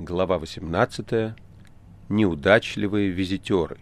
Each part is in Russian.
Глава 18. Неудачливые визитеры.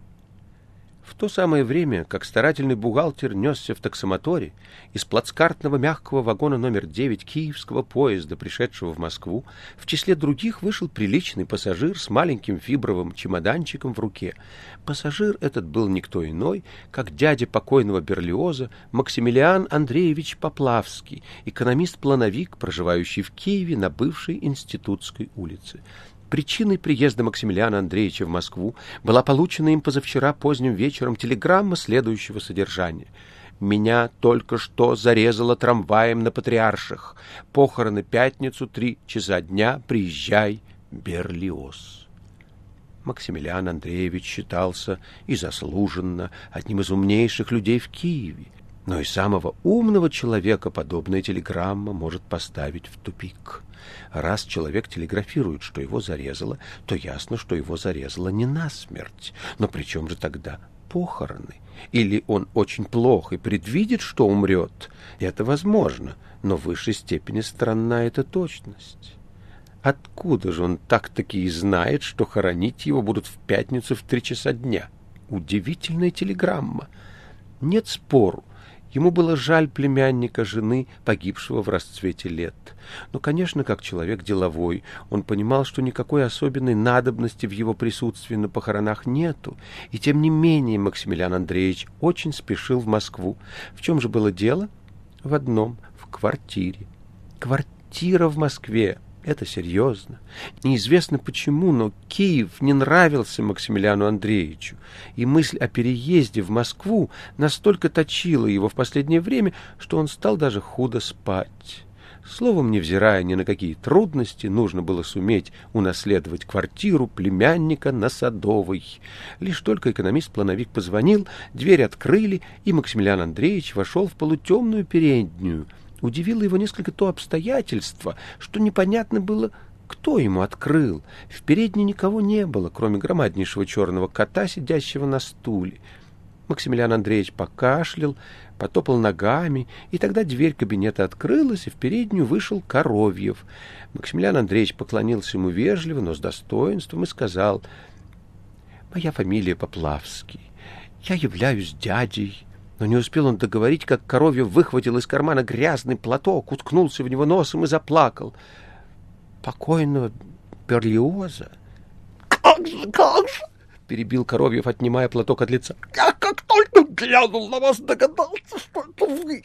В то самое время, как старательный бухгалтер несся в таксомоторе, из плацкартного мягкого вагона номер 9 киевского поезда, пришедшего в Москву, в числе других вышел приличный пассажир с маленьким фибровым чемоданчиком в руке. Пассажир этот был никто иной, как дядя покойного Берлиоза Максимилиан Андреевич Поплавский, экономист-плановик, проживающий в Киеве на бывшей Институтской улице. Причиной приезда Максимилиана Андреевича в Москву была получена им позавчера поздним вечером телеграмма следующего содержания. «Меня только что зарезало трамваем на Патриарших. Похороны пятницу, 3 часа дня. Приезжай, Берлиоз». Максимилиан Андреевич считался и заслуженно одним из умнейших людей в Киеве, но и самого умного человека подобная телеграмма может поставить в тупик. Раз человек телеграфирует, что его зарезало, то ясно, что его зарезало не насмерть. Но при чем же тогда похороны? Или он очень плох и предвидит, что умрет? Это возможно, но в высшей степени странна эта точность. Откуда же он так-таки и знает, что хоронить его будут в пятницу в 3 часа дня? Удивительная телеграмма. Нет спору. Ему было жаль племянника жены, погибшего в расцвете лет. Но, конечно, как человек деловой, он понимал, что никакой особенной надобности в его присутствии на похоронах нету. И тем не менее Максимилиан Андреевич очень спешил в Москву. В чем же было дело? В одном — в квартире. Квартира в Москве. Это серьезно. Неизвестно почему, но Киев не нравился Максимилиану Андреевичу, и мысль о переезде в Москву настолько точила его в последнее время, что он стал даже худо спать. Словом, невзирая ни на какие трудности, нужно было суметь унаследовать квартиру племянника на Садовой. Лишь только экономист-плановик позвонил, дверь открыли, и Максимилиан Андреевич вошел в полутемную переднюю. Удивило его несколько то обстоятельство, что непонятно было, кто ему открыл. В передней никого не было, кроме громаднейшего черного кота, сидящего на стуле. Максимилиан Андреевич покашлял, потопал ногами, и тогда дверь кабинета открылась, и в переднюю вышел Коровьев. Максимилиан Андреевич поклонился ему вежливо, но с достоинством, и сказал: «Моя фамилия Поплавский. Я являюсь дядей». Но не успел он договорить, как Коровьев выхватил из кармана грязный платок, уткнулся в него носом и заплакал. «Покойного Берлиоза?» «Как же!» — перебил Коровьев, отнимая платок от лица. «Я как только глянул на вас, догадался, что это вы.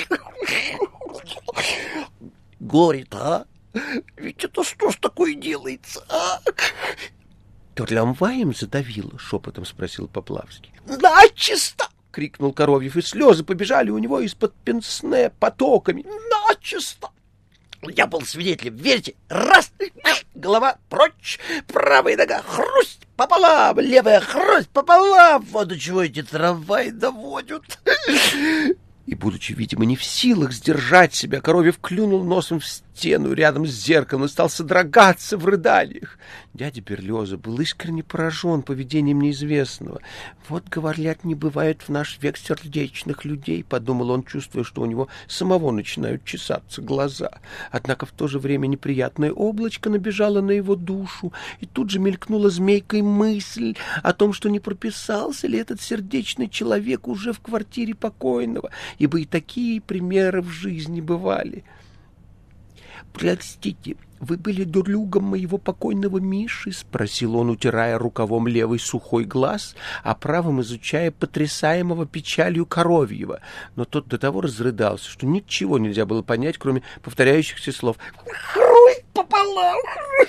Горе-то, а? Ведь это что ж такое делается, а?» «Трамваем задавило?» — шепотом спросил Поплавский. «Начисто!» — крикнул Коровьев, и слезы побежали у него из-под пенсне потоками. «Начисто! Я был свидетелем, верьте, раз, голова прочь, правая нога хрусть пополам, левая хрусть пополам. Вот до чего эти трамваи доводят». И, будучи, видимо, не в силах сдержать себя, Коровьев клюнул носом в стену рядом с зеркалом и стал содрогаться в рыданиях. Дядя Берлиоза был искренне поражен поведением неизвестного. «Вот, говорят, не бывает в наш век сердечных людей», — подумал он, чувствуя, что у него самого начинают чесаться глаза. Однако в то же время неприятное облачко набежало на его душу, и тут же мелькнула змейкой мысль о том, что не прописался ли этот сердечный человек уже в квартире покойного, ибо и такие примеры в жизни бывали. «Простите, вы были другом моего покойного Миши?» — спросил он, утирая рукавом левый сухой глаз, а правым изучая потрясаемого печалью Коровьева. Но тот до того разрыдался, что ничего нельзя было понять, кроме повторяющихся слов «Хруй пополам».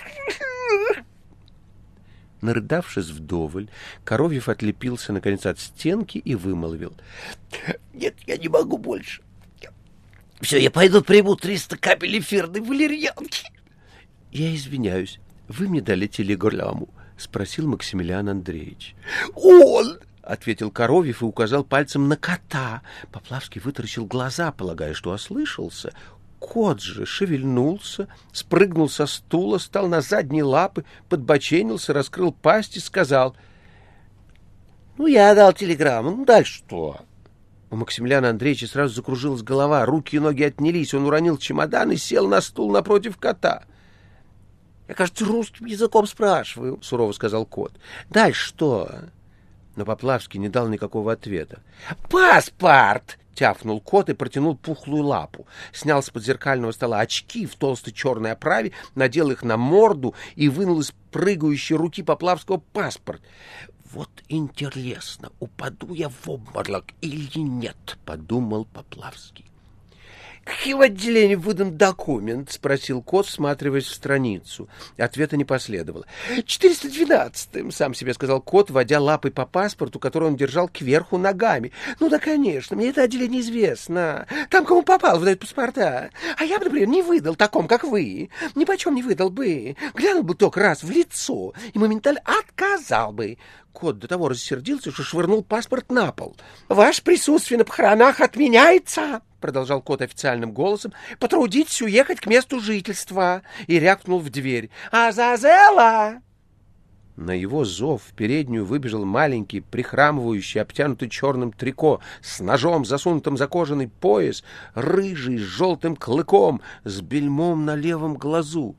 Нарыдавшись вдоволь, Коровьев отлепился, наконец, от стенки и вымолвил: «Нет, я не могу больше. Все, я пойду приму 300 капель эфирной валерьянки». «Я извиняюсь, вы мне дали телеграмму?» — спросил Максимилиан Андреевич. «Он!» — ответил Коровьев и указал пальцем на кота. Поплавский вытаращил глаза, полагая, что ослышался. Кот же шевельнулся, спрыгнул со стула, стал на задние лапы, подбоченился, раскрыл пасть и сказал: «Ну, я дал телеграмму, ну, дальше что?» У Максимилиана Андреевича сразу закружилась голова, руки и ноги отнялись, он уронил чемодан и сел на стул напротив кота. Я, кажется, русским языком спрашиваю, — сурово сказал кот. Дальше что? Но Поплавский не дал никакого ответа. «Паспорт!» — тявкнул кот и протянул пухлую лапу. Снял с подзеркального стола очки в толстой черной оправе, надел их на морду и вынул из прыгающей руки Поплавского паспорт. «Вот интересно, упаду я в обморок или нет?» — подумал Поплавский. «Каким отделением выдан документ?» — спросил кот, всматриваясь в страницу. Ответа не последовало. 412-м, сам себе сказал кот, водя лапой по паспорту, который он держал кверху ногами. «Ну да, конечно, мне это отделение известно. Там, кому попал, выдают паспорта. А я бы, например, не выдал таком, как вы. Ни почем не выдал бы. Глянул бы только раз в лицо и моментально отказал бы». Кот до того рассердился, что швырнул паспорт на пол. «Ваше присутствие на похоронах отменяется!» — продолжал кот официальным голосом. «Потрудитесь уехать к месту жительства!» И рявкнул в дверь. «Азазела!» На его зов в переднюю выбежал маленький, прихрамывающий, обтянутый черным трико, с ножом, засунутым за кожаный пояс, рыжий, с желтым клыком, с бельмом на левом глазу.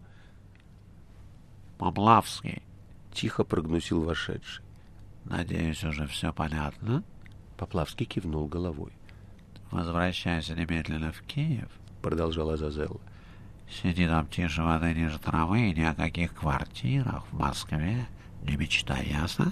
«Поплавский», — тихо прогнусил вошедший. «Надеюсь, уже все понятно?» Поплавский кивнул головой. «Возвращайся немедленно в Киев», — продолжал Азазелла. «Сиди там тише воды ниже травы, и ни о каких квартирах в Москве не мечтай, ясно?»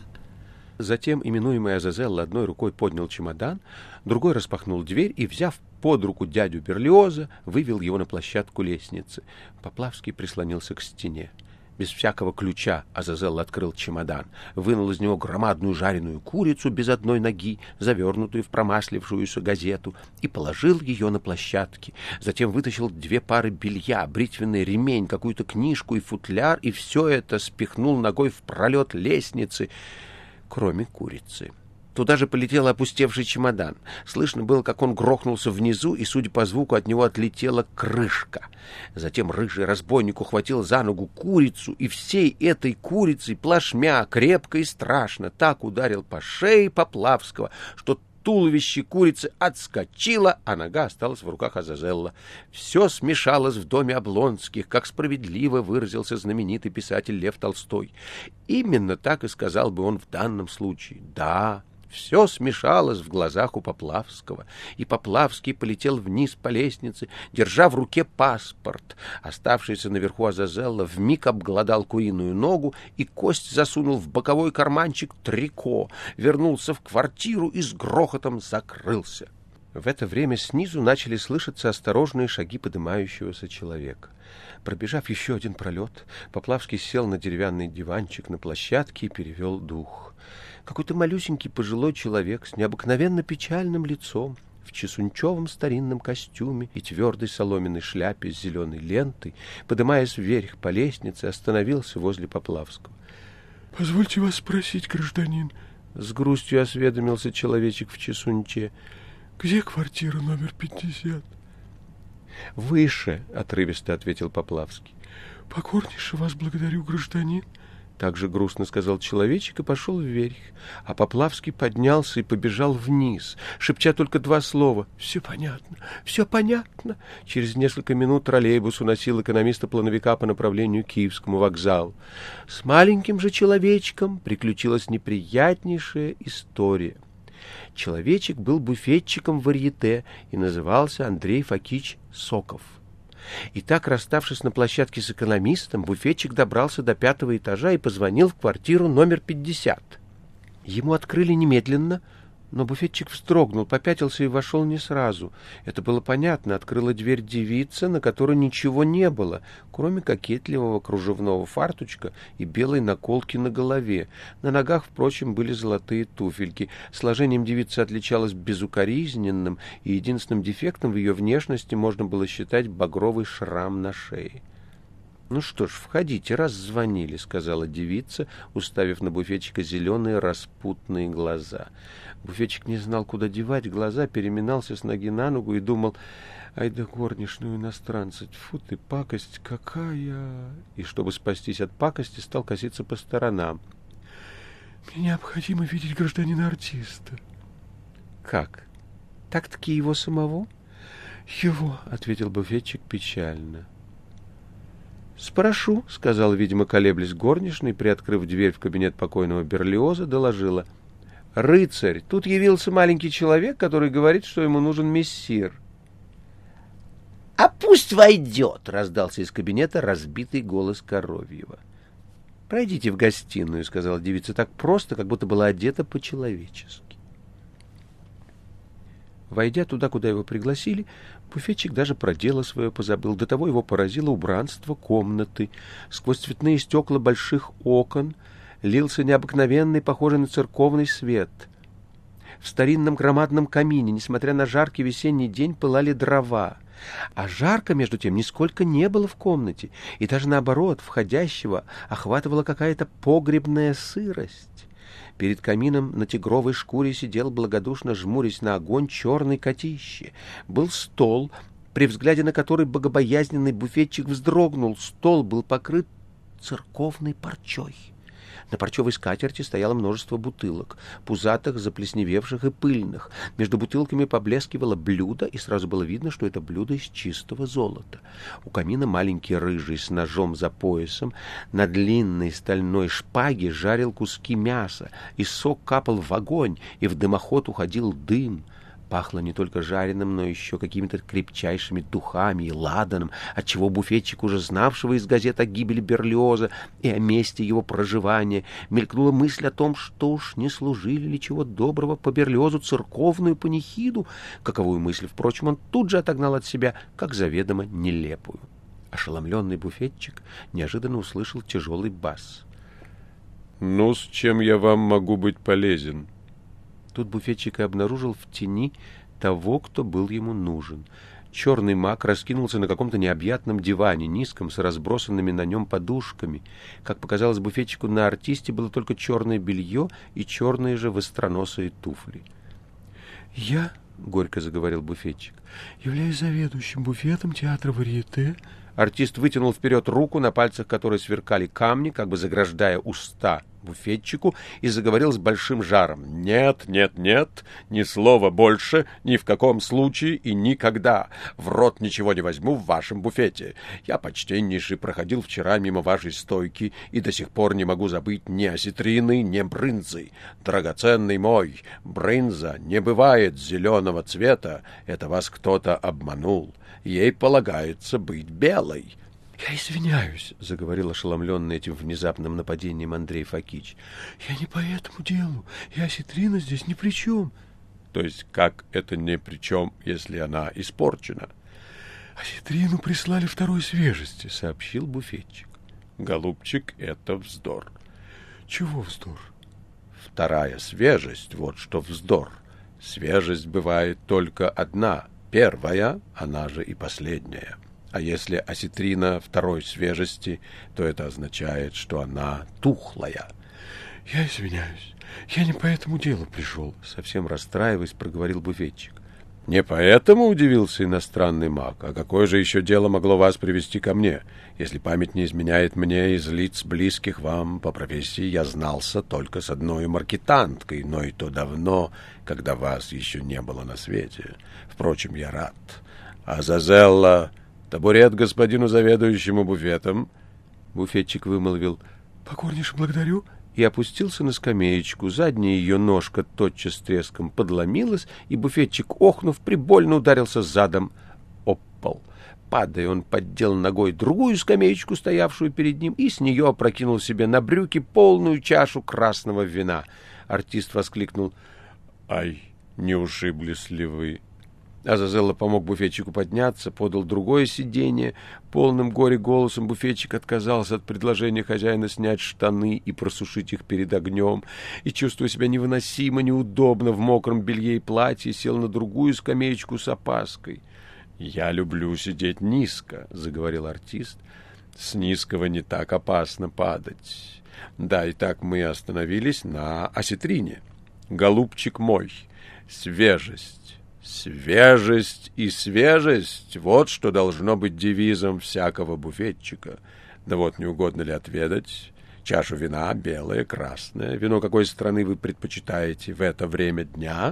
Затем именуемый Азазелла одной рукой поднял чемодан, другой распахнул дверь и, взяв под руку дядю Берлиоза, вывел его на площадку лестницы. Поплавский прислонился к стене. Без всякого ключа Азазелла открыл чемодан, вынул из него громадную жареную курицу без одной ноги, завернутую в промаслившуюся газету, и положил ее на площадке. Затем вытащил 2 пары белья, бритвенный ремень, какую-то книжку и футляр, и все это спихнул ногой в пролет лестницы, кроме курицы. Туда же полетел опустевший чемодан. Слышно было, как он грохнулся внизу, и, судя по звуку, от него отлетела крышка. Затем рыжий разбойник ухватил за ногу курицу, и всей этой курицей плашмя, крепко и страшно, так ударил по шее Поплавского, что туловище курицы отскочило, а нога осталась в руках Азазелла. Все смешалось в доме Облонских, как справедливо выразился знаменитый писатель Лев Толстой. Именно так и сказал бы он в данном случае. Да, все смешалось в глазах у Поплавского, и Поплавский полетел вниз по лестнице, держа в руке паспорт. Оставшийся наверху Азазелла вмиг обглодал куриную ногу и кость засунул в боковой карманчик трико, вернулся в квартиру и с грохотом закрылся. В это время снизу начали слышаться осторожные шаги поднимающегося человека. Пробежав еще один пролет, Поплавский сел на деревянный диванчик на площадке и перевел дух. Какой-то малюсенький пожилой человек с необыкновенно печальным лицом, в чесунчевом старинном костюме и твердой соломенной шляпе с зеленой лентой, подымаясь вверх по лестнице, остановился возле Поплавского. — Позвольте вас спросить, гражданин, — с грустью осведомился человечек в чесунче, — где квартира номер 50? — Выше, — отрывисто ответил Поплавский. — Покорнейше вас благодарю, гражданин. Также грустно сказал человечек и пошел вверх, а Поплавский поднялся и побежал вниз, шепча только 2 слова: «Все понятно, все понятно». Через несколько минут троллейбус уносил экономиста-плановика по направлению к Киевскому вокзалу. С маленьким же человечком приключилась неприятнейшая история. Человечек был буфетчиком в варьете и назывался Андрей Фокич Соков. И так, расставшись на площадке с экономистом, буфетчик добрался до 5-го этажа и позвонил в квартиру номер 50. Ему открыли немедленно, но буфетчик вздрогнул, попятился и вошел не сразу. Это было понятно. Открыла дверь девица, на которой ничего не было, кроме кокетливого кружевного фартучка и белой наколки на голове. На ногах, впрочем, были золотые туфельки. Сложением девица отличалась безукоризненным, и единственным дефектом в ее внешности можно было считать багровый шрам на шее. «Ну что ж, входите, раз звонили», — сказала девица, уставив на буфетчика зеленые распутные глаза. Буфетчик не знал, куда девать глаза, переминался с ноги на ногу и думал: «Ай да горничную иностранца, тьфу ты, пакость какая!» И, чтобы спастись от пакости, стал коситься по сторонам. «Мне необходимо видеть гражданина-артиста». «Как? Так-таки его самого?» «Его», — ответил буфетчик печально. «Спрошу», — сказал, видимо, колеблясь горничной, приоткрыв дверь в кабинет покойного Берлиоза, доложила. «Рыцарь, тут явился маленький человек, который говорит, что ему нужен мессир». «А пусть войдет!» — раздался из кабинета разбитый голос Коровьева. «Пройдите в гостиную», — сказала девица так просто, как будто была одета по-человечески. Войдя туда, куда его пригласили, буфетчик даже про дело свое позабыл. До того его поразило убранство комнаты. Сквозь цветные стекла больших окон лился необыкновенный, похожий на церковный свет. В старинном громадном камине, несмотря на жаркий весенний день, пылали дрова. А жарко, между тем, нисколько не было в комнате, и даже наоборот, входящего охватывала какая-то погребная сырость. Перед камином на тигровой шкуре сидел, благодушно жмурясь на огонь, черный котище. Был стол, при взгляде на который богобоязненный буфетчик вздрогнул. Стол был покрыт церковной парчой. На парчевой скатерти стояло множество бутылок, пузатых, заплесневевших и пыльных. Между бутылками поблескивало блюдо, и сразу было видно, что это блюдо из чистого золота. У камина маленький рыжий с ножом за поясом на длинной стальной шпаге жарил куски мяса, и сок капал в огонь, и в дымоход уходил дым. Пахло не только жареным, но еще какими-то крепчайшими духами и ладаном, отчего буфетчик, уже знавшего из газет о гибели Берлиоза и о месте его проживания, мелькнула мысль о том, что уж не служили ли чего доброго по Берлиозу церковную панихиду, каковую мысль, впрочем, он тут же отогнал от себя, как заведомо нелепую. Ошеломленный буфетчик неожиданно услышал тяжелый бас. «Ну, с чем я вам могу быть полезен?» Тут буфетчик и обнаружил в тени того, кто был ему нужен. Черный маг раскинулся на каком-то необъятном диване, низком, с разбросанными на нем подушками. Как показалось буфетчику, на артисте было только черное белье и черные же востроносые туфли. «Я, — горько заговорил буфетчик, — являюсь заведующим буфетом театра Варьете». Артист вытянул вперед руку, на пальцах которой сверкали камни, как бы заграждая уста буфетчику, и заговорил с большим жаром. «Нет, нет, нет, ни слова больше, ни в каком случае и никогда. В рот ничего не возьму в вашем буфете. Я, почтеннейший, проходил вчера мимо вашей стойки и до сих пор не могу забыть ни осетрины, ни брынзы. Драгоценный мой, брынза не бывает зеленого цвета, это вас кто-то обманул. Ей полагается быть белой». «Я извиняюсь», — заговорил ошеломленный этим внезапным нападением Андрей Фокич. «Я не по этому делу, и осетрина здесь ни при чем». «То есть как это ни при чем, если она испорчена?» «Осетрину прислали второй свежести», — сообщил буфетчик. «Голубчик, это вздор». «Чего вздор?» «Вторая свежесть, вот что вздор. Свежесть бывает только одна, первая, она же и последняя. А если осетрина второй свежести, то это означает, что она тухлая». «Я извиняюсь, я не по этому делу пришел», — совсем расстраиваясь, проговорил буфетчик. «Не поэтому?» — удивился иностранный маг. «А какое же еще дело могло вас привести ко мне? Если память не изменяет мне, из лиц близких вам по профессии я знался только с одной маркетанткой, но и то давно, когда вас еще не было на свете. Впрочем, я рад. Азазелла, табурет господину заведующему буфетом». Буфетчик вымолвил: «Покорнейше благодарю», и опустился на скамеечку. Задняя ее ножка тотчас с треском подломилась, и буфетчик, охнув, прибольно ударился задом об пол. Падая, он поддел ногой другую скамеечку, стоявшую перед ним, и с нее опрокинул себе на брюки полную чашу красного вина. Артист воскликнул: «Ай, не ушиблись ли вы?» Азазелла помог буфетчику подняться, подал другое сиденье. Полным горе голосом буфетчик отказался от предложения хозяина снять штаны и просушить их перед огнем, и, чувствуя себя невыносимо неудобно в мокром белье и платье, сел на другую скамеечку с опаской. «Я люблю сидеть низко», — заговорил артист. «С низкого не так опасно падать. Да, и так мы остановились на осетрине. Голубчик мой, свежесть. Свежесть и свежесть — вот что должно быть девизом всякого буфетчика. Да вот, не угодно ли отведать? Чашу вина, белое, красное. Вино какой страны вы предпочитаете в это время дня?»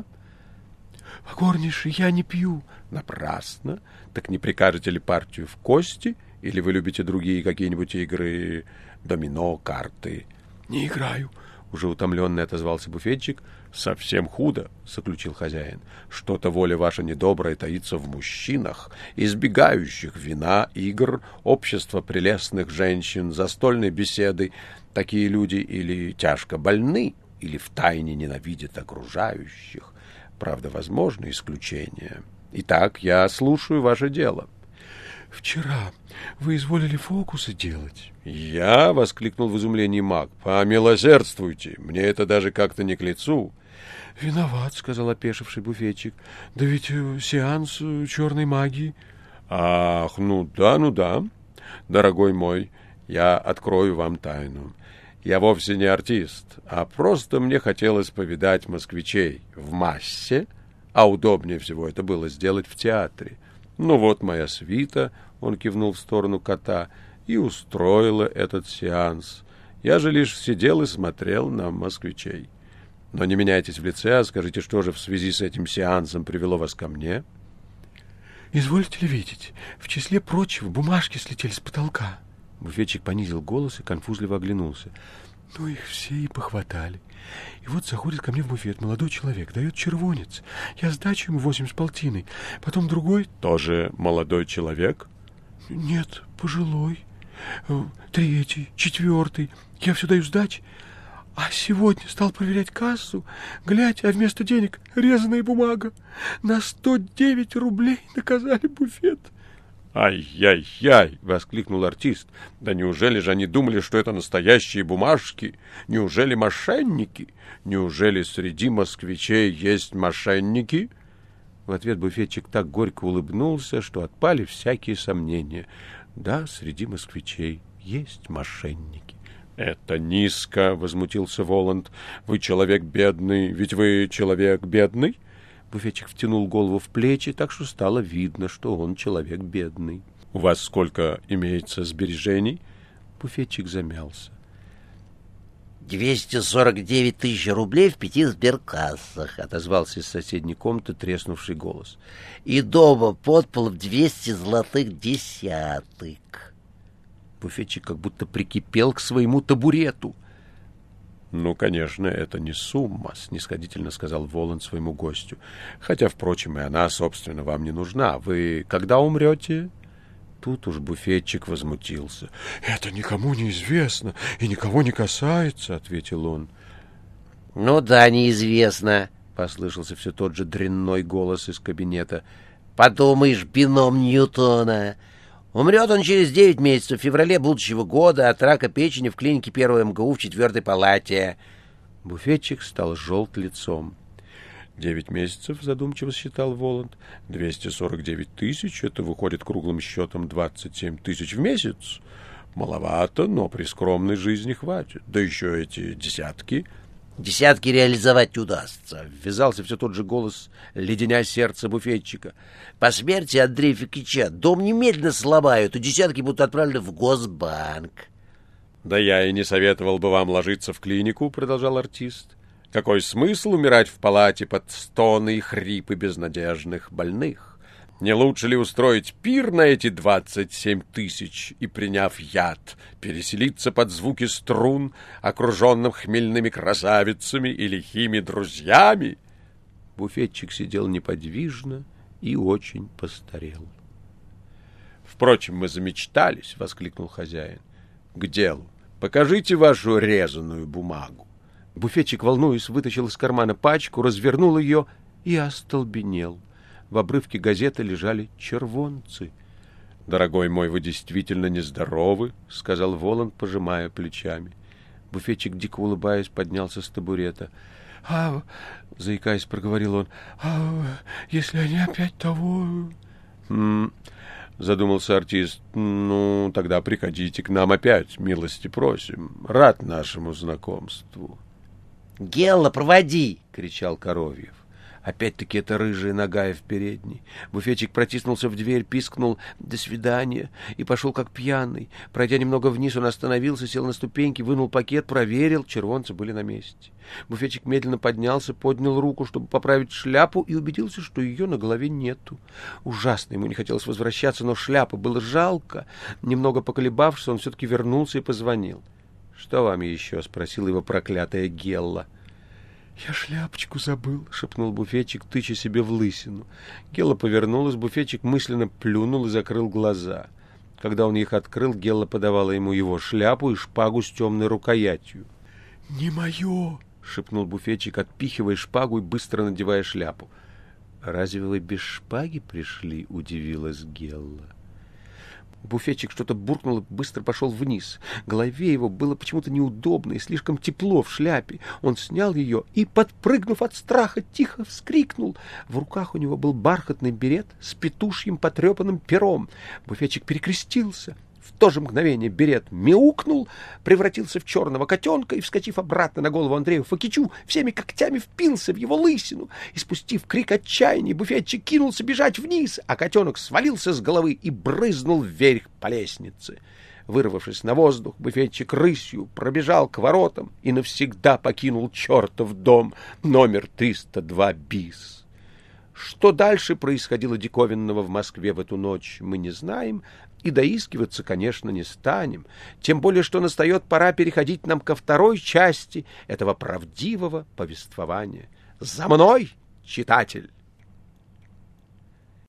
«Покорнейший, я не пью». «Напрасно. Так не прикажете ли партию в кости Или вы любите другие какие-нибудь игры, домино, карты? — Не играю, — уже утомленный отозвался буфетчик. — Совсем худо, — заключил хозяин. — Что-то воля ваша недобрая таится в мужчинах, избегающих вина, игр, общества прелестных женщин, застольной беседы. Такие люди или тяжко больны, или втайне ненавидят окружающих. Правда, возможны исключения. Итак, я слушаю ваше дело. — Вчера вы изволили фокусы делать. — Я? — воскликнул в изумлении маг. — Помилосердствуйте, мне это даже как-то не к лицу. — Виноват, — сказал опешивший буфетчик. — Да ведь сеанс черной магии. — Ах, ну да. Дорогой мой, я открою вам тайну. Я вовсе не артист, а просто мне хотелось повидать москвичей в массе, а удобнее всего это было сделать в театре. Ну вот моя свита, — он кивнул в сторону кота, — и устроила этот сеанс. Я же лишь сидел и смотрел на москвичей. Но не меняйтесь в лице, а скажите, что же в связи с этим сеансом привело вас ко мне? — Извольте ли видеть, в числе прочего бумажки слетели с потолка. Буфетчик понизил голос и конфузливо оглянулся. — Ну, их все и похватали. И вот заходит ко мне в буфет молодой человек, дает червонец. Я сдачу ему 8 с полтиной. Потом другой... — Тоже молодой человек? — Нет, пожилой. Третий, четвертый. Я все даю сдачи. А сегодня стал проверять кассу. Глядь, а вместо денег резаная бумага. На 109 рублей наказали буфет. «Ай-яй-яй!» — воскликнул артист. «Да неужели же они думали, что это настоящие бумажки? Неужели мошенники? Неужели среди москвичей есть мошенники?» В ответ буфетчик так горько улыбнулся, что отпали всякие сомнения. Да, среди москвичей есть мошенники. «Это низко!» — возмутился Воланд. «Вы человек бедный, ведь вы человек бедный?» Буфетчик втянул голову в плечи, так что стало видно, что он человек бедный. — У вас сколько имеется сбережений? Буфетчик замялся. 249 тысяч рублей в 5 сберкассах, — отозвался из соседней комнаты треснувший голос. И дома подпол в 200 золотых десяток. Буфетчик как будто прикипел к своему табурету. — Ну, конечно, это не сумма, — снисходительно сказал Воланд своему гостю. — Хотя, впрочем, и она, собственно, вам не нужна. Вы когда умрете? Тут уж буфетчик возмутился. — Это никому не известно и никого не касается, — ответил он. — Ну да, неизвестно, — послышался все тот же дрянной голос из кабинета. — Подумаешь, бином Ньютона. Умрет он через 9 месяцев, в феврале будущего года, от рака печени в клинике 1 МГУ в 4-й палате. Буфетчик стал желт лицом. 9 месяцев, задумчиво считал Воланд. 249 тысяч, это выходит круглым счетом 27 тысяч в месяц. Маловато, но при скромной жизни хватит. Да еще эти десятки. Десятки реализовать удастся, — ввязался все тот же голос, леденя сердце буфетчика. По смерти Андрея Фикича дом немедленно сломают, и десятки будут отправлены в Госбанк. — Да я и не советовал бы вам ложиться в клинику, — продолжал артист. — Какой смысл умирать в палате под стоны и хрипы безнадежных больных? Не лучше ли устроить пир на эти 27 тысяч и, приняв яд, переселиться под звуки струн, окруженным хмельными красавицами и лихими друзьями? Буфетчик сидел неподвижно и очень постарел. — Впрочем, мы замечтались, — воскликнул хозяин. — К делу. Покажите вашу резаную бумагу. Буфетчик, волнуясь, вытащил из кармана пачку, развернул ее и остолбенел. В обрывке газеты лежали червонцы. — Дорогой мой, вы действительно нездоровы, — сказал Воланд, пожимая плечами. Буфетчик, дико улыбаясь, поднялся с табурета. — заикаясь, проговорил он, — если они опять того... — задумался артист. — Ну, тогда приходите к нам опять, милости просим. Рад нашему знакомству. — Гелла, проводи! — кричал Коровьев. Опять-таки эта рыжая нагая в передней. Буфетчик протиснулся в дверь, пискнул «До свидания» и пошел как пьяный. Пройдя немного вниз, он остановился, сел на ступеньки, вынул пакет, проверил, червонцы были на месте. Буфетчик медленно поднялся, поднял руку, чтобы поправить шляпу, и убедился, что ее на голове нету. Ужасно ему не хотелось возвращаться, но шляпы было жалко. Немного поколебавшись, он все-таки вернулся и позвонил. «Что вам еще?» — спросила его проклятая Гелла. «Я шляпочку забыл», — шепнул буфетчик, тыча себе в лысину. Гелла повернулась, буфетчик мысленно плюнул и закрыл глаза. Когда он их открыл, Гелла подавала ему его шляпу и шпагу с темной рукоятью. «Не мое!» — шепнул буфетчик, отпихивая шпагу и быстро надевая шляпу. «Разве вы без шпаги пришли?» — удивилась Гелла. Буфетчик что-то буркнул и быстро пошел вниз. Голове его было почему-то неудобно и слишком тепло в шляпе. Он снял ее и, подпрыгнув от страха, тихо вскрикнул. В руках у него был бархатный берет с петушьим потрепанным пером. Буфетчик перекрестился. В то же мгновение берет мяукнул, превратился в черного котенка и, вскочив обратно на голову Андрею Фокичу, всеми когтями впился в его лысину. И, спустив крик отчаяния, буфетчик кинулся бежать вниз, а котенок свалился с головы и брызнул вверх по лестнице. Вырвавшись на воздух, буфетчик рысью пробежал к воротам и навсегда покинул чертов дом номер 302 БИС. Что дальше происходило диковинного в Москве в эту ночь, мы не знаем, и доискиваться, конечно, не станем, тем более, что настает пора переходить нам ко второй части этого правдивого повествования. За мной, читатель!